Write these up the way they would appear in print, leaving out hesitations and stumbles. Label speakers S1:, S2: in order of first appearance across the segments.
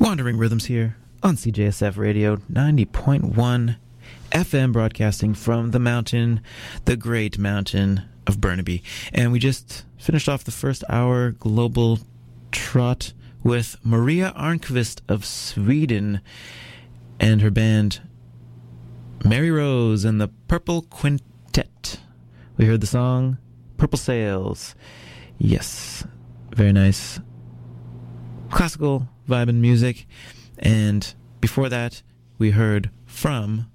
S1: Wandering Rhythms here on CJSF Radio 90.1 FM, broadcasting from the mountain, the great mountain of Burnaby. And we just finished off the first hour global trot with Maria Arnqvist of Sweden and her band Mary Rose and the Purple Quintet. We heard the song Purple Sails. Yes, very nice classical vibe and music. And before that, we heard from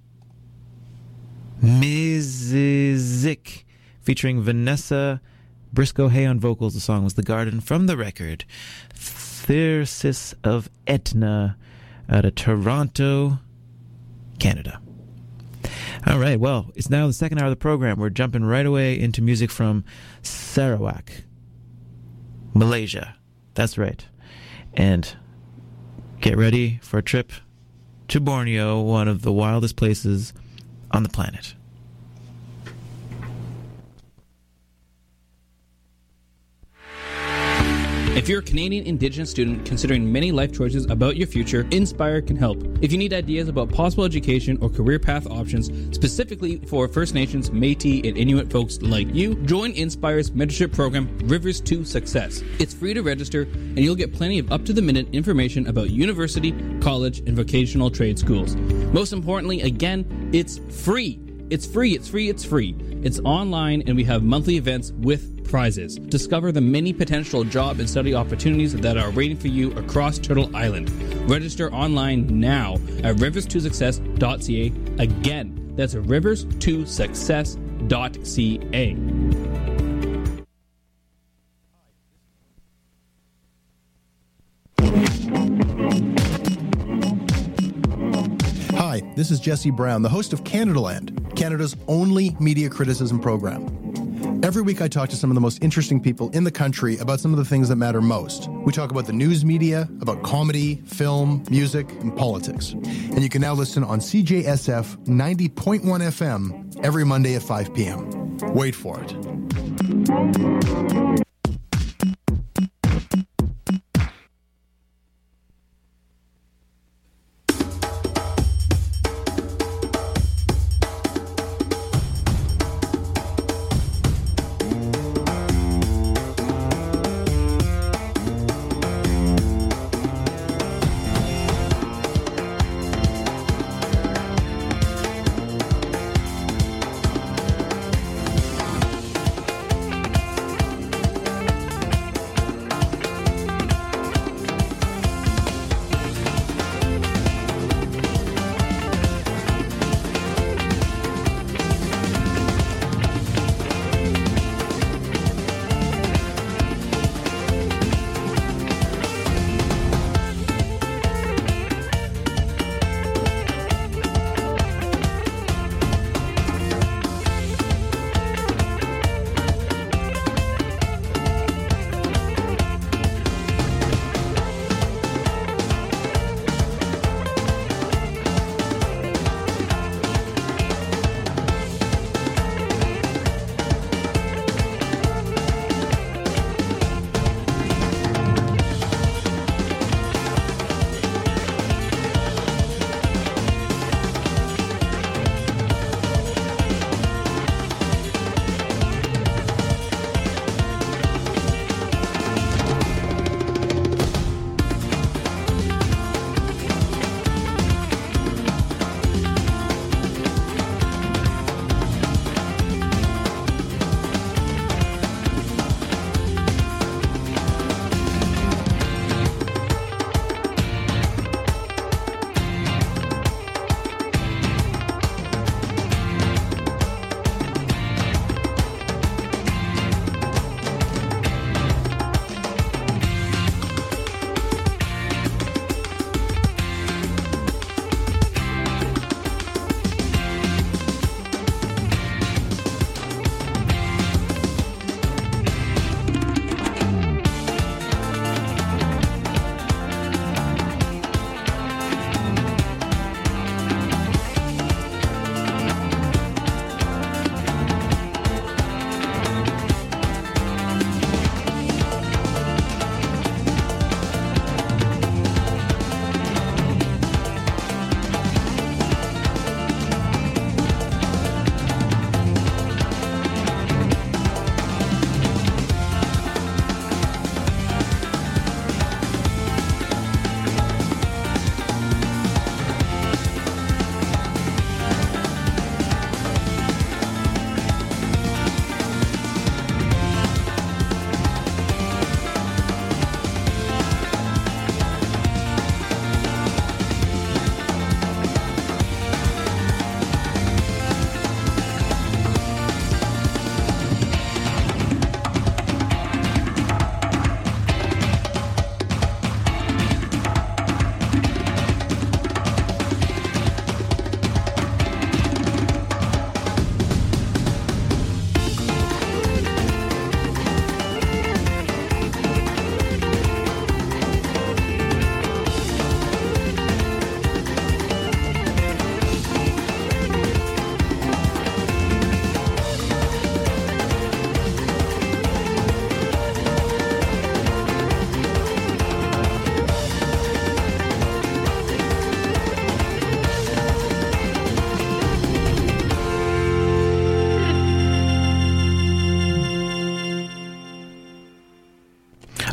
S1: Mrs. featuring Vanessa Briscoe-Hay on vocals. The song was The Garden, from the record Thyrsis of Etna out of Toronto, Canada. All right, well, it's now the second hour of the program. We're jumping right away into music from Sarawak, Malaysia. That's right. And get ready for a trip to Borneo, one of the wildest places on the planet.
S2: If you're a Canadian Indigenous student considering many life choices about your future, Inspire can help. If you need ideas about possible education or career path options specifically for First Nations, Métis, and Inuit folks like you, join Inspire's mentorship program, Rivers to Success. It's free to register, and you'll get plenty of up-to-the-minute information about university, college, and vocational trade schools. Most importantly, again, it's free. It's free, it's free, it's free. It's online, and we have monthly events with prizes. Discover the many potential job and study opportunities that are waiting for you across Turtle Island. Register online now at rivers2success.ca. Again, that's rivers2success.ca.
S3: Hi, this is Jesse Brown, the host of Canadaland, Canada's only media criticism program. Every week I talk to some of the most interesting people in the country about some of the things that matter most. We talk about the news media, about comedy, film, music, and politics. And you can now listen on CJSF 90.1 FM every Monday at 5 p.m. Wait for it.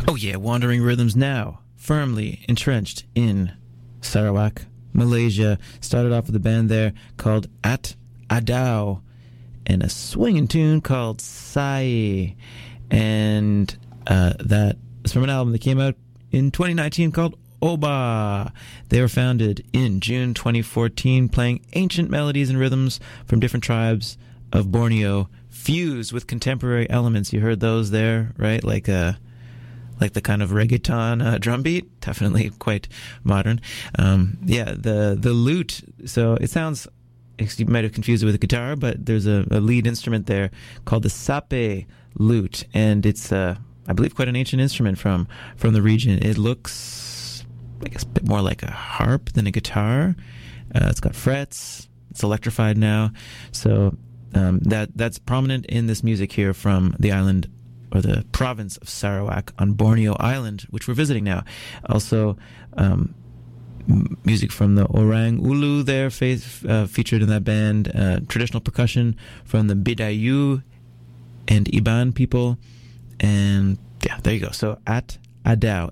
S1: Oh yeah, Wandering Rhythms now firmly entrenched in Sarawak, Malaysia. Started off with a band there called At Adau and a swinging tune called Sai. And that is from an album that came out in 2019 called Oba. They were founded in June 2014, playing ancient melodies and rhythms from different tribes of Borneo, fused with contemporary elements. You heard those there, right? Like the kind of reggaeton drum beat, definitely quite modern. The lute. So it sounds, you might have confused it with a guitar, but there's a lead instrument there called the sape lute, and it's I believe quite an ancient instrument from the region. It looks, I guess, a bit more like a harp than a guitar. It's got frets. It's electrified now, so that's prominent in this music here from the island, or the province of Sarawak on Borneo Island, which we're visiting now. Also, music from the Orang Ulu there featured in that band. Traditional percussion from the Bidayu and Iban people. And yeah, there you go. So At Adau,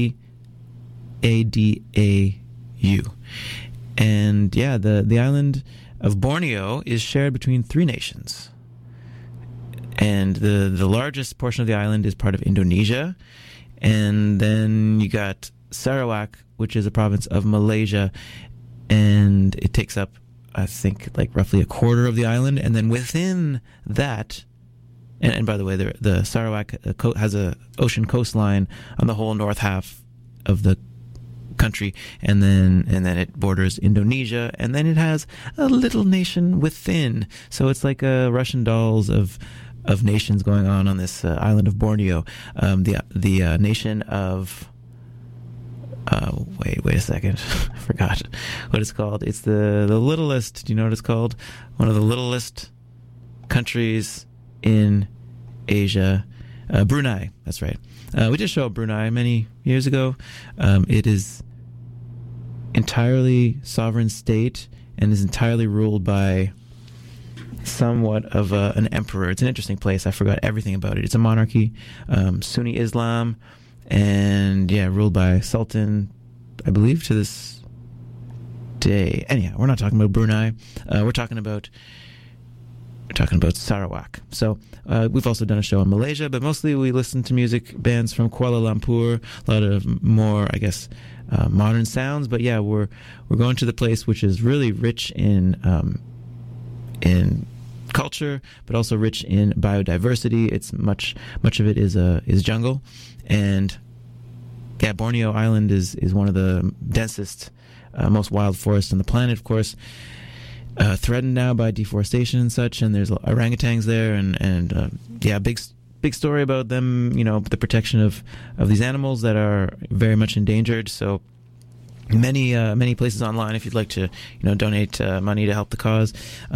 S1: A-T-A-D-A-U. And yeah, the island of Borneo is shared between 3 nations. And the largest portion of the island is part of Indonesia. And then you got Sarawak, which is a province of Malaysia. And it takes up, I think, like roughly a quarter of the island. And then within that, and by the way, the Sarawak has a ocean coastline on the whole north half of the country, and then it borders Indonesia, and then it has a little nation within. So it's like a Russian dolls of nations going on this island of Borneo. The nation of wait a second, I forgot what it's called. It's the littlest. Do you know what it's called? One of the littlest countries in Asia. Brunei. That's right. We did show Brunei many years ago. It is entirely sovereign state and is entirely ruled by somewhat of an emperor. It's an interesting place. I forgot everything about it. It's a monarchy, Sunni Islam, and ruled by Sultan, I believe, to this day. Anyhow, we're not talking about Brunei. We're talking about Sarawak. So we've also done a show in Malaysia, but mostly we listen to music bands from Kuala Lumpur, a lot of more, I guess, modern sounds. But yeah, we're going to the place which is really rich in culture, but also rich in biodiversity. It's much of it is jungle, and Borneo Island is one of the densest, most wild forests on the planet, of course. Threatened now by deforestation and such, and there's orangutans there, and big story about them. The protection of these animals that are very much endangered. So many places online if you'd like to donate money to help the cause.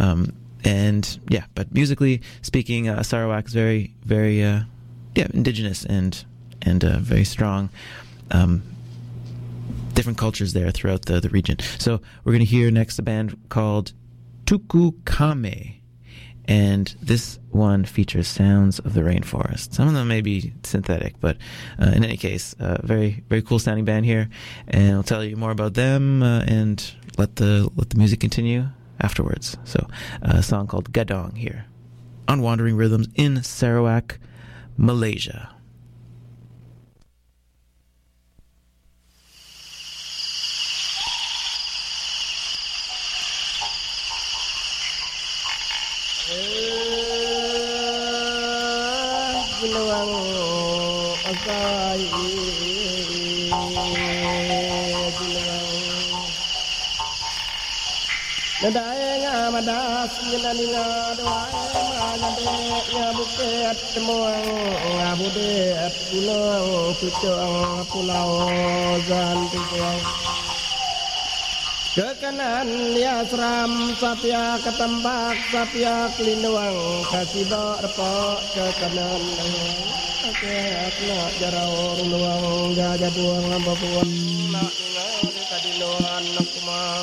S1: But musically speaking, Sarawak is very indigenous and very strong. Different cultures there throughout the region. So we're going to hear next a band called Tuku Kame, and this one features sounds of the rainforest. Some of them may be synthetic, but in any case, very very cool sounding band here, and I'll tell you more about them and let the music continue afterwards. So a song called Gadong here on Wandering Rhythms in Sarawak, Malaysia.
S4: Nadaya madas ninaninga doai manade nya buket temuang ngabudet pulang pucang pulau zantiang ke kanan ya seram sapia ketembak sapia kelinduang kasiba repok ke kanan ke nak jarau ruang gajah buang babuang nak ningai kadinuan nak kumang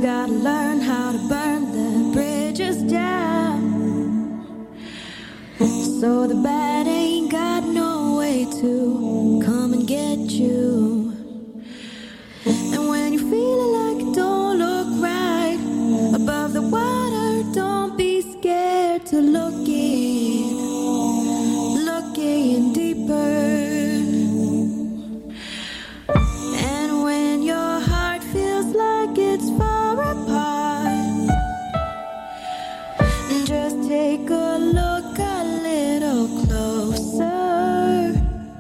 S5: gotta learn how to burn the bridges down, so the bad ain't got no way to come and get you. And when you're feeling like it don't look right above the water, don't be scared to look in deeper. And when your heart feels like it's far apart, just take a look a little closer.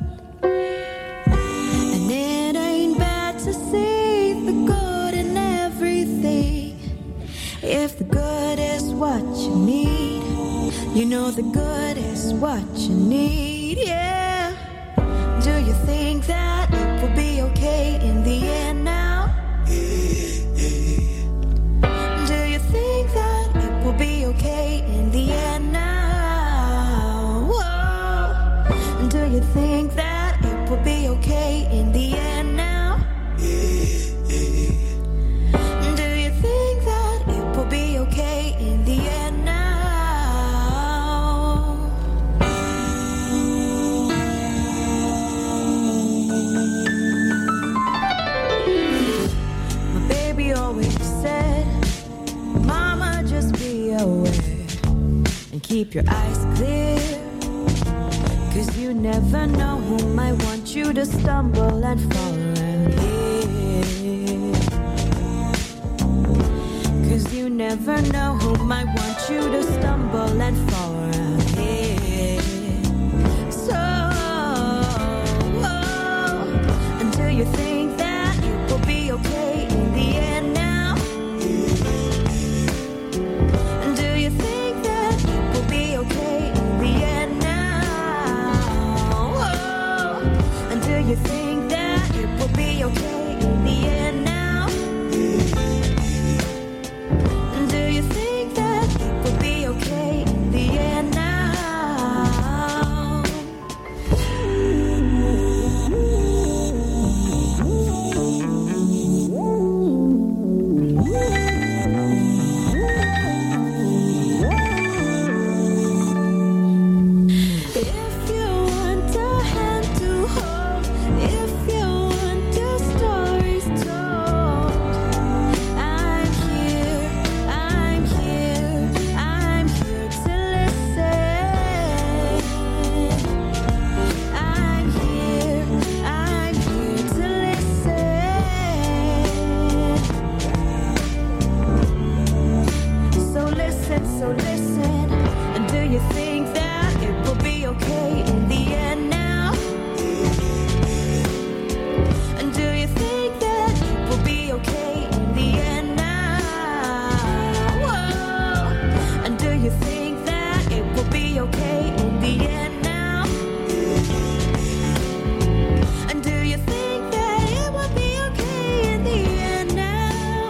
S5: And it ain't bad to see the good in everything. If the good is what you need, you know the good is what you need, yeah. Do you think that it will be okay in the end now? Do you think that it will be okay in the end now? Whoa. Do you think that it will be okay in the end now? Do you think that it will be okay in the end now? My baby always said, Mama, just be aware and keep your eyes clear, 'cause you never know who might want you to stumble and fall around here. 'Cause you never know who might want you to stumble and fall around here. So, do you think that it will be okay in the end now? Do you think that it will be okay in the end now? Do you think that it will be okay in the end now? Do you think that it will be okay in the end now? If you want a hand to hold, if you want your stories told, I'm here, I'm here, I'm here to listen. I'm here to listen. So listen, and do you think that it will be okay in the end now? And do you think that it will be okay in the end now? And do you think that it will be okay in the end now? And do you think that it will be okay in the end now?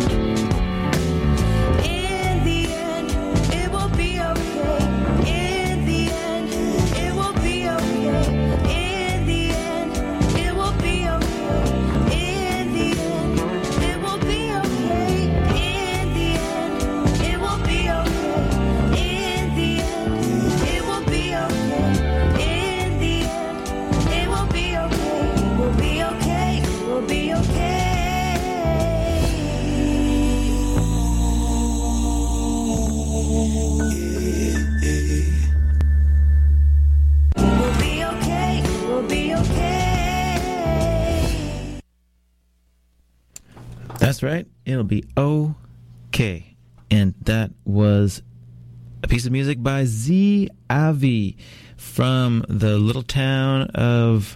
S5: In the end, it will be okay. In the end, it will be okay. In the end, it will be okay. In the end, it will be okay. In the end, it will be okay. In the end, it will be okay. In the end, it will be okay. It will be okay. It will be okay. It will be okay. It will be okay.
S1: That's right. It'll be okay. And that was a piece of music by Z Avi from the little town of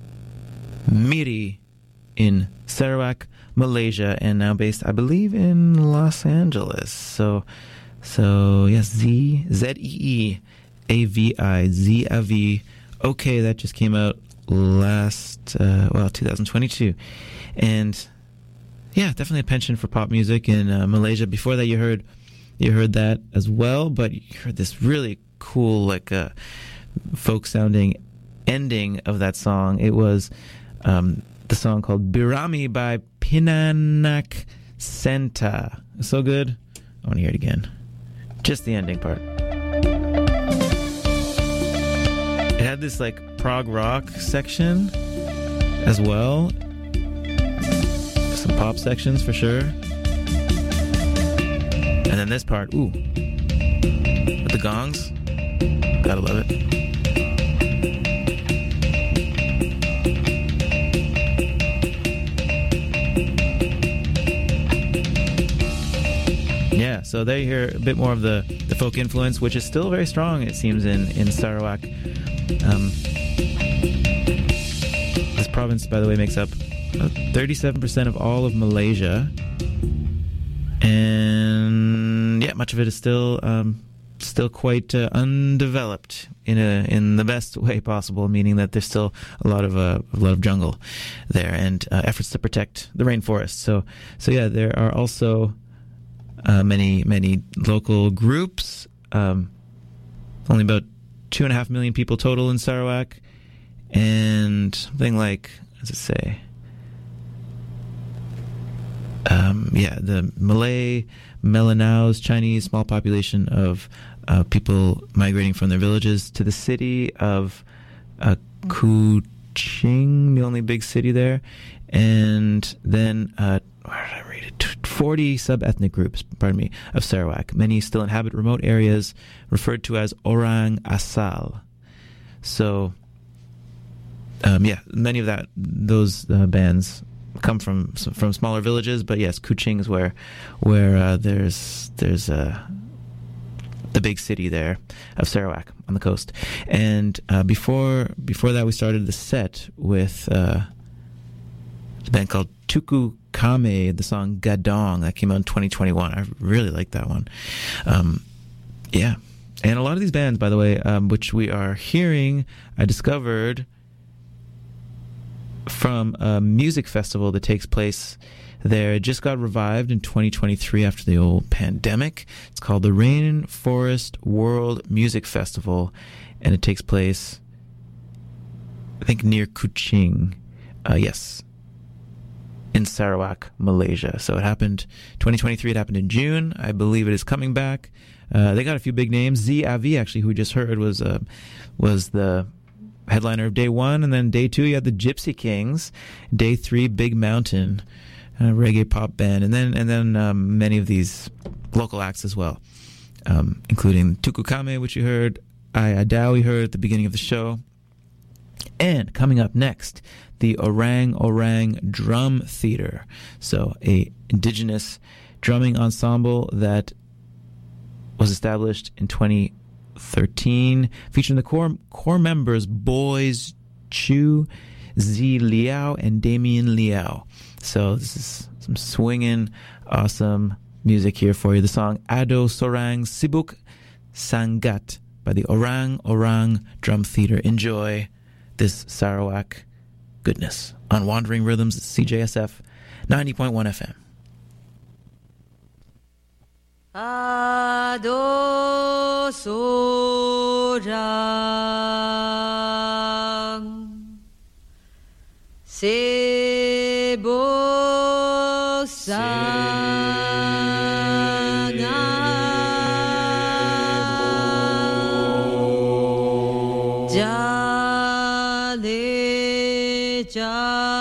S1: Miri in Sarawak, Malaysia, and now based, I believe, in Los Angeles. So yes, Z-E-E-A-V-I, Z Avi. Okay, that just came out last, 2022. And yeah, definitely a penchant for pop music in Malaysia. Before that, you heard that as well, but you heard this really cool, like, folk-sounding ending of that song. It was the song called Birami by Pinanak Senta. So good. I want to hear it again. Just the ending part. It had this like prog rock section as well. Some pop sections for sure. And then this part, ooh, with the gongs. Gotta love it. Yeah, so there you hear a bit more of the folk influence, which is still very strong, it seems, in Sarawak. This province, by the way, makes up 37% of all of Malaysia. And yeah, much of it is still quite undeveloped in the best way possible, meaning that there's still a lot of jungle there and efforts to protect the rainforest. So yeah, there are also many local groups. Only about 2.5 million people total in Sarawak, and something like, what does it say? The Malay, Melanaus, Chinese, small population of people migrating from their villages to the city of Kuching, the only big city there, and then where did I read it? 40 sub-ethnic groups, of Sarawak. Many still inhabit remote areas referred to as Orang Asal. So, many of those bands come from smaller villages, but yes, Kuching is where there's the big city there of Sarawak on the coast. And before that, we started the set with a band called Tuku Kame, the song Gadong, that came out in 2021. I really like that one. And a lot of these bands, by the way, which we are hearing, I discovered from a music festival that takes place there. It just got revived in 2023 after the old pandemic. It's called the Rainforest World Music Festival, and it takes place, I think, near Kuching. Yes, in Sarawak, Malaysia. So it happened 2023. It happened in June. I believe it is coming back. They got a few big names. Z Avi, actually, who we just heard, was the headliner of day 1, and then day 2 you had the Gypsy Kings. Day 3, Big Mountain, reggae pop band, and then many of these local acts as well, including Tuku Kame, which you heard, Adao we heard at the beginning of the show. And coming up next, the Orang Orang Drum Theater. So a indigenous drumming ensemble that was established in 2013, featuring the core members Boys Chu, Z Liao, and Damien Liao. So this is some swinging, awesome music here for you. The song Ado Sorang Sibuk Sangat by the Orang Orang Drum Theater. Enjoy this Sarawak goodness on Wandering Rhythms at CJSF 90.1 FM.
S5: Ado sorang sibuk sangat jale